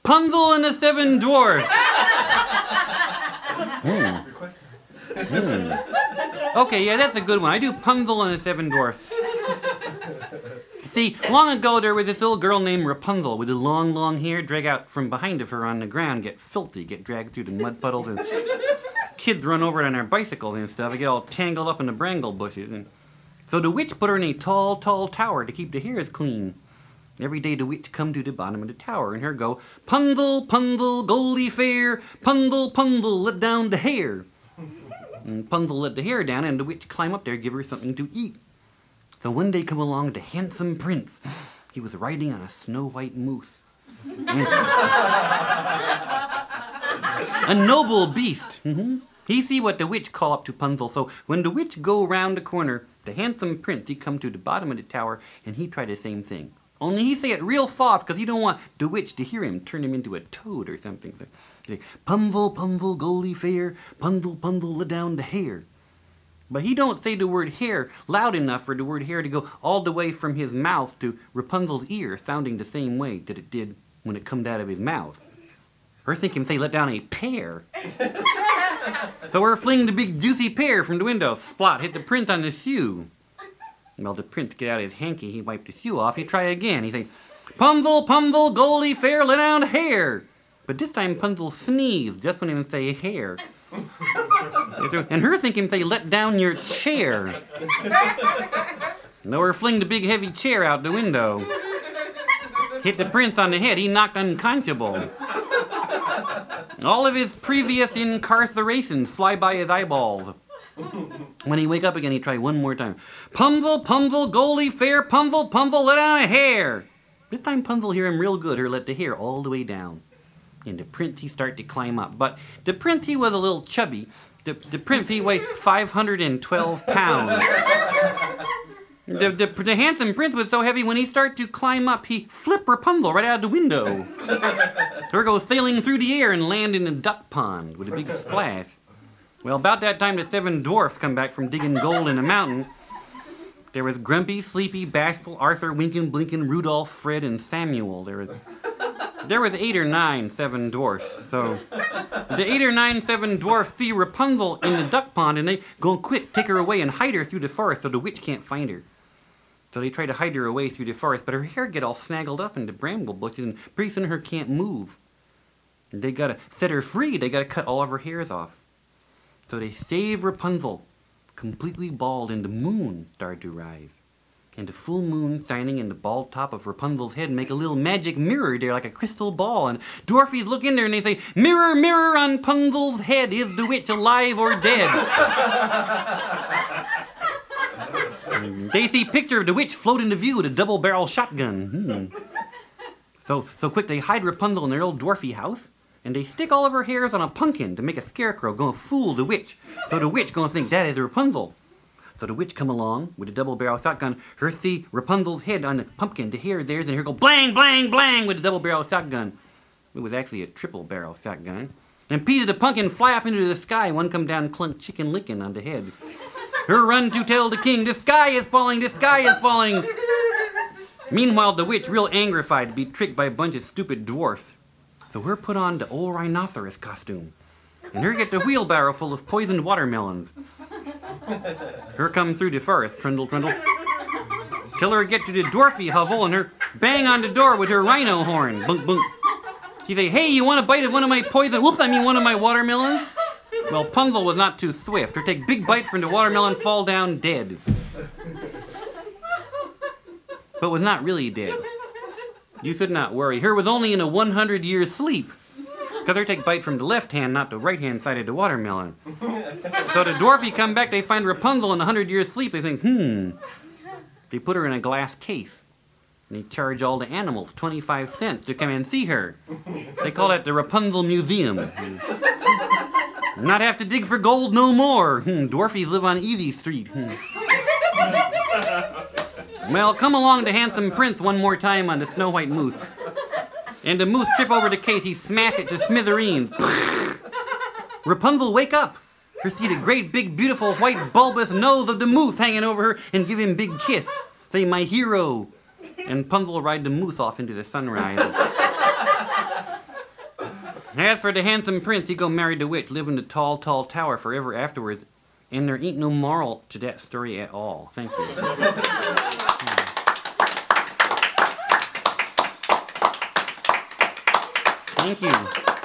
Punzel and the Seven Dwarfs. Okay, yeah, that's a good one. I do Punzel and the Seven Dwarfs. See, long ago there was this little girl named Rapunzel with the long, long hair drag out from behind of her on the ground, get filthy, get dragged through the mud puddles, and kids run over it on their bicycles and stuff, and get all tangled up in the bramble bushes. And so the witch put her in a tall, tall tower to keep the hairs clean. Every day the witch come to the bottom of the tower, and her go, Punzel, Punzel, Goldie Fair, Punzel, Punzel, let down the hair. And Punzel let the hair down, and the witch climb up there, give her something to eat. So one day come along the handsome prince. He was riding on a snow-white moose. A noble beast. He see what the witch call up to Punzel. So when the witch go round the corner, the handsome prince, he come to the bottom of the tower, and he try the same thing. Only he say it real soft, because he don't want the witch to hear him, turn him into a toad or something. So he say, Punzel, Punzel, Goldie Fair, Punzel, Punzel, let down the hair. But he don't say the word hair loud enough for the word hair to go all the way from his mouth to Rapunzel's ear, sounding the same way that it did when it come out of his mouth. Her think him say, let down a pear. So her fling the big juicy pear from the window, splot, hit the prince on the shoe. Well, the prince get out his hanky, he wiped the shoe off, he try again. He say, Punzel, Punzel, Goldie Fair, let down hair. But this time Punzel sneezed just when he would say hair. And her think him say, let down your chair. No, her fling the big heavy chair out the window. Hit the prince on the head, he knocked unconscionable. All of his previous incarcerations fly by his eyeballs. When he wake up again, he try one more time. Punzel, Punzel, Goldie Fair, Punzel, Punzel, let down a hair. This time Punzel hear him real good, her let the hair all the way down. And the prince, he start to climb up. But the prince, he was a little chubby. The prince, he weighed 512 pounds. The handsome prince was so heavy, when he start to climb up, he flip Rapunzel right out of the window. Her go sailing through the air and land in a duck pond with a big splash. Well, about that time, the seven dwarfs come back from digging gold in the mountain. There was Grumpy, Sleepy, Bashful, Arthur, Winkin, Blinkin, Rudolph, Fred, and Samuel. There was 8 or 9 seven dwarfs. So the 8 or 9 seven dwarfs see Rapunzel in the duck pond, and they go quick, take her away and hide her through the forest so the witch can't find her. So they try to hide her away through the forest, but her hair get all snaggled up in the bramble bushes, and pretty soon her can't move. And they gotta set her free. They gotta cut all of her hairs off. So they save Rapunzel, completely bald, and the moon started to rise. And the full moon shining in the bald top of Rapunzel's head make a little magic mirror there like a crystal ball. And dwarfies look in there and they say, Mirror, mirror on Punzel's head, is the witch alive or dead? They see picture of the witch float into view with a double-barrel shotgun. So quick, they hide Rapunzel in their old dwarfy house. And they stick all of her hairs on a pumpkin to make a scarecrow gonna fool the witch. So the witch gonna think that is Rapunzel. So the witch come along with a double-barrel shotgun. Her see Rapunzel's head on the pumpkin, the hair there, then her go blang, blang, blang with a double-barrel shotgun. It was actually a triple-barrel shotgun. And pieces of the pumpkin fly up into the sky. One come down clunk chicken licking on the head. Her run to tell the king, the sky is falling, the sky is falling. Meanwhile, the witch, real angrified to be tricked by a bunch of stupid dwarfs. So her put on the old rhinoceros costume. And her get the wheelbarrow full of poisoned watermelons. Her come through the forest, trundle, trundle. Till her get to the dwarfy hovel and her bang on the door with her rhino horn. Bunk, bunk. She say, hey, you want a bite of one of my poison? Whoops, I mean one of my watermelons? Well, Punzel was not too swift. Her take big bite from the watermelon, fall down dead. But was not really dead. You should not worry. Her was only in a 100-year sleep. Because her take bite from the left hand, not the right hand side of the watermelon. So the dwarfy come back, they find Rapunzel in a 100-year sleep. They think, They put her in a glass case. And they charge all the animals 25 cents to come and see her. They call that the Rapunzel Museum. Not have to dig for gold no more. Dwarfies live on Easy Street. Well, come along to handsome prince one more time on the snow white moose. And the moose trip over the case, he smash it to smithereens. Rapunzel, wake up! Her see the great big beautiful white bulbous nose of the moose hanging over her and give him big kiss. Say, my hero. And Punzel ride the moose off into the sunrise. As for the handsome prince, he go marry the witch, live in the tall, tall tower forever afterwards. And there ain't no moral to that story at all. Thank you. Thank you.